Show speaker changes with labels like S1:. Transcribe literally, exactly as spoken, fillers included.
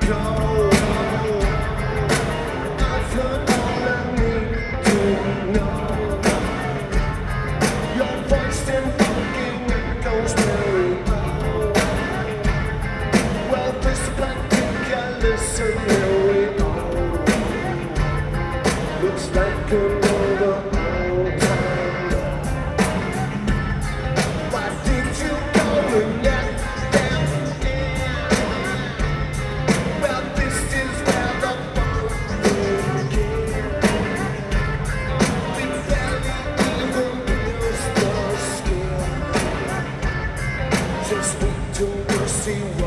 S1: go. I've heard all I need to know. Your voice still walking echoes very low. Well, this practical listen, here we go. Looks like another old time love. Why did you go and let them in? Well, this is where the fun begins. We barely even pierce the skin. Just wait till you see what